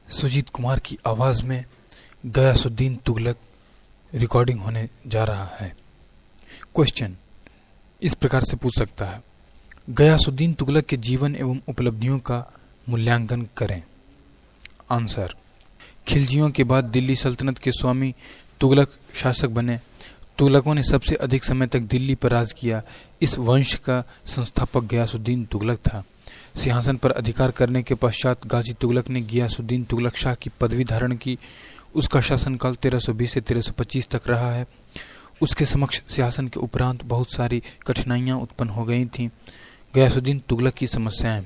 सुजीत कुमार की आवाज में गयासुद्दीन तुगलक रिकॉर्डिंग होने जा रहा है। क्वेश्चन इस प्रकार से पूछ सकता है, गयासुद्दीन तुगलक के जीवन एवं उपलब्धियों का मूल्यांकन करें। आंसर, खिलजियों के बाद दिल्ली सल्तनत के स्वामी तुगलक शासक बने। तुगलकों ने सबसे अधिक समय तक दिल्ली पर राज किया। इस वंश का संस्थापक गयासुद्दीन तुगलक था। सिंहासन पर अधिकार करने के पश्चात गाजी तुगलक ने गयासुद्दीन तुगलक शाह की पदवी धारण की। उसका शासनकाल 1320 से 1325 तक रहा है। उसके समक्ष सिंहासन के उपरांत बहुत सारी कठिनाइयां उत्पन्न हो गई थीं। गयासुद्दीन तुगलक की समस्याएं।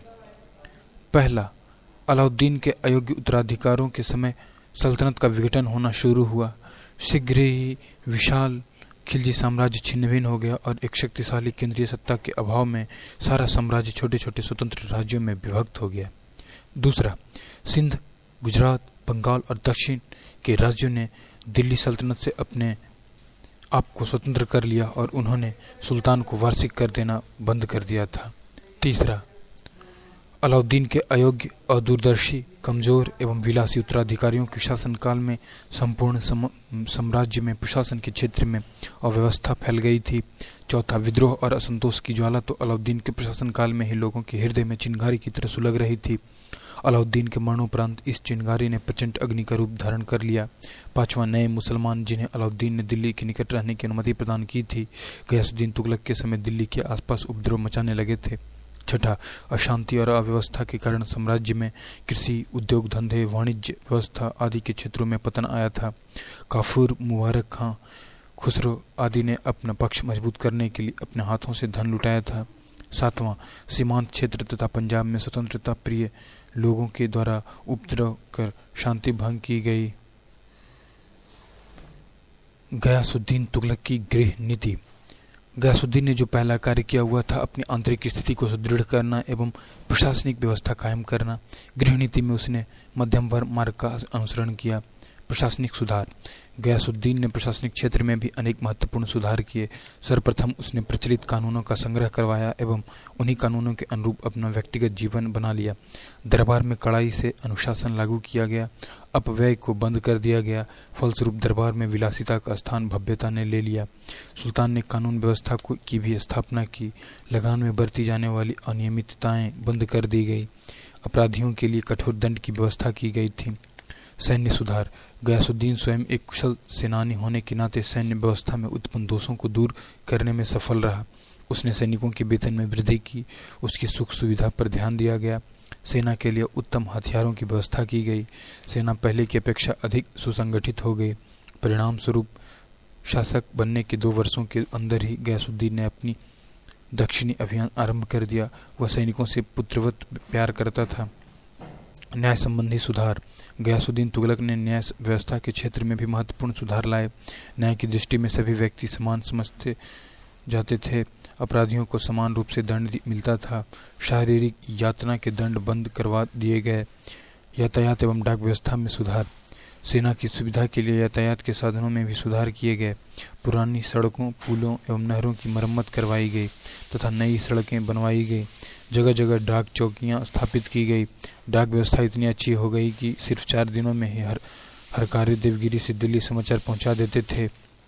पहला, अलाउद्दीन के अयोग्य उत्तराधिकारों के समय सल्तनत का विघटन होना शुरू हुआ। शीघ्र ही विशाल खिलजी साम्राज्य छिन्न भिन्न हो गया और एक शक्तिशाली केंद्रीय सत्ता के अभाव में सारा साम्राज्य छोटे छोटे स्वतंत्र राज्यों में विभक्त हो गया। दूसरा, सिंध, गुजरात, बंगाल और दक्षिण के राज्यों ने दिल्ली सल्तनत से अपने आप को स्वतंत्र कर लिया और उन्होंने सुल्तान को वार्षिक कर देना बंद कर दिया था। तीसरा, अलाउद्दीन के अयोग्य, अदूरदर्शी, कमजोर एवं विलासी उत्तराधिकारियों के शासनकाल में संपूर्ण साम्राज्य में प्रशासन के क्षेत्र में अव्यवस्था फैल गई थी। चौथा, विद्रोह और असंतोष की ज्वाला तो अलाउद्दीन के प्रशासनकाल में ही लोगों के हृदय में चिंगारी की तरह सुलग रही थी। अलाउद्दीन के मरणोपरांत इस चिंगारी ने प्रचंड अग्नि का रूप धारण कर लिया। पांचवा, नए मुसलमान जिन्हें अलाउद्दीन ने दिल्ली के निकट रहने की अनुमति प्रदान की थी, गयासुद्दीन तुगलक के समय दिल्ली के आसपास उपद्रव मचाने लगे थे। छठा, अशांति और अव्यवस्था के कारण साम्राज्य में कृषि, उद्योग धंधे, वाणिज्य व्यवस्था आदि के क्षेत्रों में पतन आया था। काफूर, मुबारक खां, खुसरो आदि ने अपना पक्ष मजबूत करने के लिए अपने हाथों से धन लुटाया था। सातवां, सीमांत क्षेत्र तथा पंजाब में स्वतंत्रता प्रिय लोगों के द्वारा उपद्रव कर शांति भंग की गई। गयासुद्दीन तुगलक की गृह नीति। गयासुद्दीन ने जो पहला कार्य किया हुआ था अपनी आंतरिक स्थिति को सुदृढ़ करना एवं प्रशासनिक व्यवस्था कायम करना। गृह नीति में उसने मध्यम मार्ग का अनुसरण किया। प्रशासनिक सुधार। गयासुद्दीन ने प्रशासनिक क्षेत्र में भी अनेक महत्वपूर्ण सुधार किए। सर्वप्रथम उसने प्रचलित कानूनों का संग्रह करवाया एवं उन्हीं कानूनों के अनुरूप अपना व्यक्तिगत जीवन बना लिया। दरबार में कड़ाई से अनुशासन लागू किया गया। अपव्यय को बंद कर दिया गया। फलस्वरूप दरबार में विलासिता का स्थान भव्यता ने ले लिया। सुल्तान ने कानून व्यवस्था की भी स्थापना की। लगान में बरती जाने वाली अनियमितताएं बंद कर दी गई। अपराधियों के लिए कठोर दंड की व्यवस्था की गई थी। सैन्य सुधार। गयासुद्दीन स्वयं एक कुशल सेनानी होने के नाते सैन्य व्यवस्था में उत्पन्न दोषों को दूर करने में सफल रहा। उसने सैनिकों के वेतन में वृद्धि की। उसकी सुख सुविधा पर ध्यान दिया गया। सेना के लिए उत्तम हथियारों की व्यवस्था की गई। सेना पहले की अपेक्षा अधिक सुसंगठित हो गई। परिणाम स्वरूप शासक बनने के 2 वर्षों के अंदर ही गयासुद्दीन ने अपनी दक्षिणी अभियान आरंभ कर दिया। वह सैनिकों से पुत्रवत प्यार करता था। न्याय संबंधी सुधार। गयासुद्दीन तुगलक ने न्याय व्यवस्था के क्षेत्र में भी महत्वपूर्ण सुधार लाए। न्याय की दृष्टि में सभी व्यक्ति समान समझते जाते थे। अपराधियों को समान रूप से दंड मिलता था। शारीरिक यातना के दंड बंद करवा दिए गए। यातायात एवं डाक व्यवस्था में सुधार। सेना की सुविधा के लिए यातायात के साधनों में भी सुधार किए गए। पुरानी सड़कों, पुलों एवं नहरों की मरम्मत करवाई गई तथा नई सड़कें बनवाई गई। जगह जगह डाक चौकियां स्थापित की गई। डाक व्यवस्था इतनी अच्छी हो गई कि सिर्फ 4 दिनों में ही हर कार्य देवगिरी से दिल्ली समाचार पहुंचा देते थे।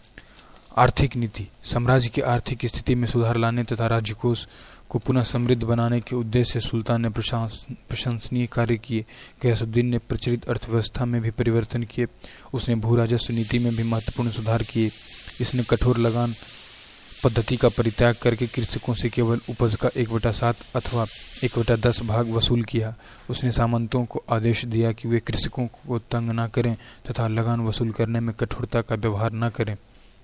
आर्थिक नीति। साम्राज्य की आर्थिक स्थिति में सुधार लाने तथा राज्यकोष को पुनः समृद्ध बनाने के उद्देश्य से सुल्तान ने प्रशंसनीय कार्य किए। गयासुद्दीन ने प्रचलित अर्थव्यवस्था में भी परिवर्तन किए। उसने भू राजस्व नीति में भी महत्वपूर्ण सुधार किए। इसने कठोर लगान पद्धति का परित्याग करके कृषकों से केवल उपज का 1/7 अथवा 1/10 भाग वसूल किया। उसने सामंतों को आदेश दिया कि वे कृषकों को तंग न करें तथा लगान वसूल करने में कठोरता का व्यवहार न करें।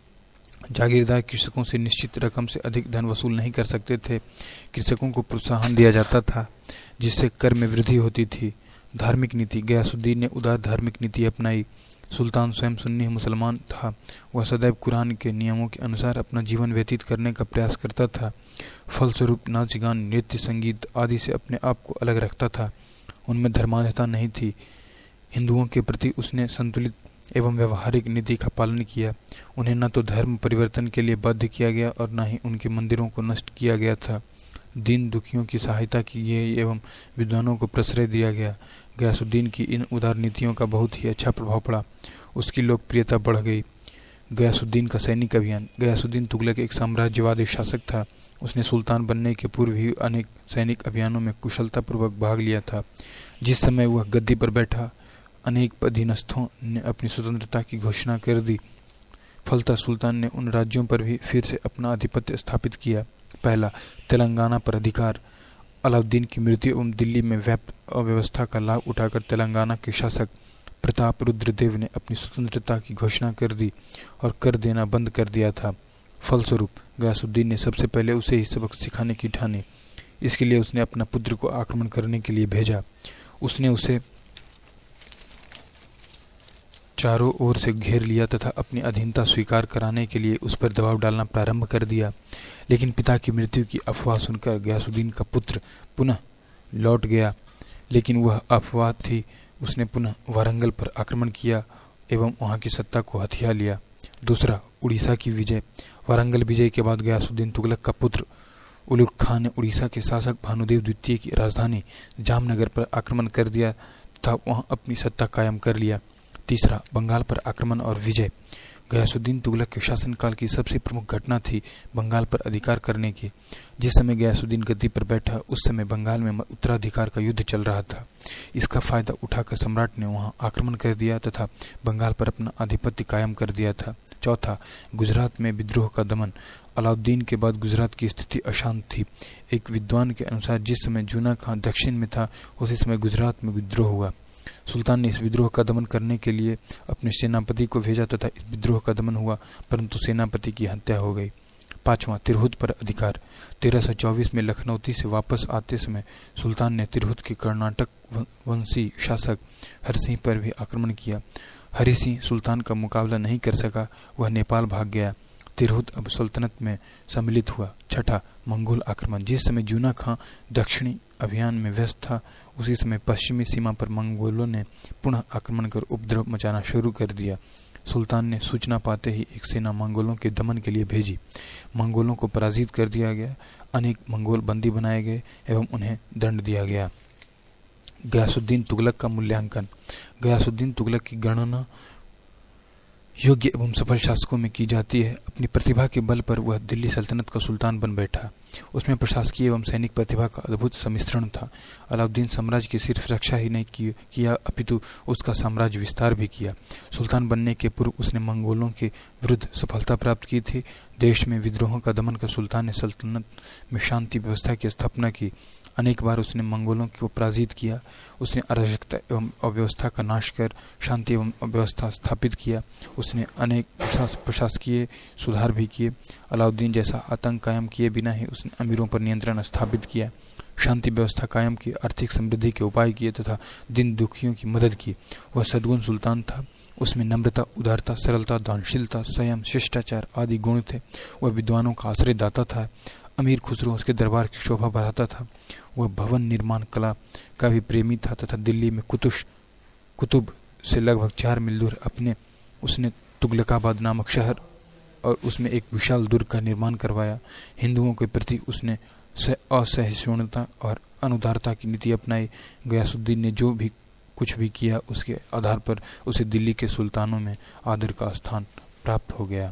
जागीरदार कृषकों से निश्चित रकम से अधिक धन वसूल नहीं कर सकते थे। कृषकों को प्रोत्साहन दिया जाता था जिससे कर में वृद्धि होती थी। धार्मिक नीति। गयासुद्दीन ने उदार धार्मिक नीति अपनाई। सुल्तान स्वयं सुन्नी मुसलमान था। वह सदैव कुरान के नियमों के अनुसार अपना जीवन व्यतीत करने का प्रयास करता था। फलस्वरूप नाच गान, नृत्य, संगीत आदि से अपने आप को अलग रखता था। उनमें धर्मान्धता नहीं थी। हिंदुओं के प्रति उसने संतुलित एवं व्यवहारिक नीति का पालन किया। उन्हें न तो धर्म परिवर्तन के लिए बाध्य किया गया और न ही उनके मंदिरों को नष्ट किया गया था। दीन दुखियों की सहायता की गई एवं विद्वानों को प्रश्रय दिया गया। गयासुद्दीन की इन उदार नीतियों का बहुत ही अच्छा प्रभाव पड़ा, उसकी लोकप्रियता बढ़ गई। गयासुद्दीन का सैनिक अभियान। गयासुद्दीन तुगलक एक साम्राज्यवादी शासक था। उसने सुल्तान बनने के पूर्व ही अनेक सैनिक अभियानों में कुशलतापूर्वक भाग लिया था। जिस समय वह गद्दी पर बैठा, अनेक अधीनस्थों ने अपनी स्वतंत्रता की घोषणा कर दी। फलतः सुल्तान ने उन राज्यों पर भी फिर से अपना आधिपत्य स्थापित किया। पहला, तेलंगाना पर अधिकार। अलाउद्दीन की मृत्यु एवं दिल्ली में व्याप्त अव्यवस्था का लाभ उठाकर तेलंगाना के शासक प्रताप रुद्रदेव ने अपनी स्वतंत्रता की घोषणा कर दी और कर देना बंद कर दिया था। फलस्वरूप गयासुद्दीन ने सबसे पहले उसे ही सबक सिखाने की ठानी। इसके लिए उसने अपना पुत्र को आक्रमण करने के लिए भेजा। उसने उसे चारों ओर से घेर लिया तथा अपनी अधीनता स्वीकार कराने के लिए उस पर दबाव डालना प्रारंभ कर दिया। लेकिन पिता की मृत्यु की अफवाह सुनकर गयासुद्दीन का पुत्र पुनः लौट गया, लेकिन वह अफवाह थी। उसने पुनः वारंगल पर आक्रमण किया एवं वहां की सत्ता को हथिया लिया। दूसरा, उड़ीसा की विजय। वारंगल विजय के बाद गयासुद्दीन तुगलक का पुत्र उलुग खान ने उड़ीसा के शासक भानुदेव द्वितीय की राजधानी जामनगर पर आक्रमण कर दिया तथा वहां अपनी सत्ता कायम कर लिया। तीसरा, बंगाल पर आक्रमण और विजय। गयासुद्दीन तुगलक के शासनकाल की सबसे प्रमुख घटना थी बंगाल पर अधिकार करने की। जिस समय गयासुद्दीन गद्दी पर बैठा, उस समय बंगाल में उत्तराधिकार का युद्ध चल रहा था। इसका फायदा उठाकर सम्राट ने वहां आक्रमण कर दिया तथा बंगाल पर अपना आधिपत्य कायम कर दिया था। चौथा, गुजरात में विद्रोह का दमन। अलाउद्दीन के बाद गुजरात की स्थिति अशांत थी। एक विद्वान के अनुसार जिस समय जूना खां दक्षिण में था, उसी समय गुजरात में विद्रोह हुआ। सुल्तान ने इस विद्रोह का दमन करने के लिए अपने सेनापति को भेजा तथा इस विद्रोह का दमन हुआ, परंतु सेनापति की हत्या हो गई। पांचवा, तिरहुत पर अधिकार। 1324 में लखनऊ से वापस आते समय सुल्तान ने तिरहुत के कर्नाटक वंशी शासक हरिसिंह पर भी आक्रमण किया। हरिसिंह सुल्तान का मुकाबला नहीं कर सका, वह नेपाल भाग गया। तिरहुत अब सल्तनत में सम्मिलित हुआ। छठा, मंगोल आक्रमण। जिस समय जूना खां दक्षिणी अभियान में व्यस्त था, उसी समय पश्चिमी सीमा पर मंगोलों ने पुनः आक्रमण कर उपद्रव मचाना शुरू कर दिया। सुल्तान ने सूचना पाते ही एक सेना मंगोलों के दमन के लिए भेजी। मंगोलों को पराजित कर दिया गया। अनेक मंगोल बंदी बनाए गए एवं उन्हें दंड दिया गया। गयासुद्दीन तुगलक का मूल्यांकन। गयासुद्दीन तुगलक की गणना योग्य एवं सफल शासकों में की जाती है। अपनी प्रतिभा के बल पर वह दिल्ली सल्तनत का सुल्तान बन बैठा। उसमें प्रशासकीय एवं सैनिक प्रतिभा का अद्भुत सम्मिश्रण था। अलाउद्दीन साम्राज्य की सिर्फ रक्षा ही नहीं किया अपितु उसका साम्राज्य विस्तार भी किया। सुल्तान बनने के पूर्व उसने मंगोलों के विरुद्ध सफलता प्राप्त की थी। देश में विद्रोहों का दमन कर सुल्तान ने सल्तनत में शांति व्यवस्था की स्थापना की। अनेक बार उसने मंगोलों को पराजित किया। उसने अराजकता एवं अव्यवस्था का नाश कर शांति एवं व्यवस्था स्थापित किया। उसने अनेक प्रशासकीय सुधार भी किए। अलाउद्दीन जैसा आतंक कायम किए बिना ही उसने अमीरों पर नियंत्रण स्थापित किया, शांति व्यवस्था कायम की, आर्थिक समृद्धि के उपाय किए तथा दीन दुखियों की मदद की। वह सद्गुण सुल्तान था। उसमें नम्रता, उदारता, सरलता, दानशीलता, संयम, शिष्टाचार आदि गुण थे। वह विद्वानों का आश्रय दाता था। अमीर खुसरो उसके दरबार की शोभा बढ़ाता था। वह भवन निर्माण कला का भी प्रेमी था तथा दिल्ली में कुतुब से लगभग 4 मील दूर उसने तुगलकाबाद नामक शहर और उसमें एक विशाल दुर्ग का निर्माण करवाया। हिंदुओं के प्रति उसने असहिष्णुता और अनुदारता की नीति अपनाई। गयासुद्दीन ने जो भी कुछ भी किया, उसके आधार पर उसे दिल्ली के सुल्तानों में आदर का स्थान प्राप्त हो गया।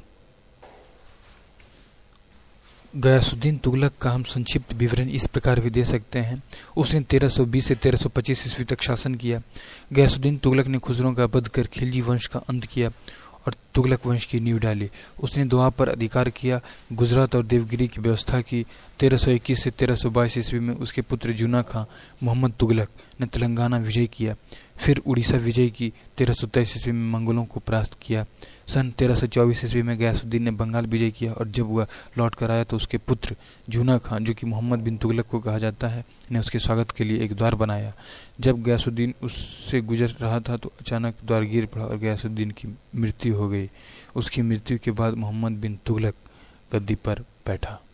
गयासुद्दीन तुगलक का हम संक्षिप्त विवरण इस प्रकार भी दे सकते हैं। उसने 1320 से 1325 ईस्वी तक शासन किया। गयासुद्दीन तुगलक ने खुसरो का वध कर खिलजी वंश का अंत किया और तुगलक वंश की नींव डाली। उसने दोआब पर अधिकार किया, गुजरात और देवगिरी की व्यवस्था की। 1321 से 1322 ईस्वी में उसके पुत्र जूना खां मोहम्मद तुगलक ने तेलंगाना विजय किया। फिर उड़ीसा विजय की। 1323 ईस्वी में मंगोलों को परास्त किया। सन 1324 ईस्वी में गयासुद्दीन ने बंगाल विजय किया और जब वह लौट कर आया तो उसके पुत्र जूना खां, जो कि मोहम्मद बिन तुगलक को कहा जाता है, ने उसके स्वागत के लिए एक द्वार बनाया। जब गयासुद्दीन उससे गुजर रहा था तो अचानक द्वार गिर पड़ा और गयासुद्दीन की मृत्यु हो गई। उसकी मृत्यु के बाद मोहम्मद बिन तुगलक गद्दी पर बैठा।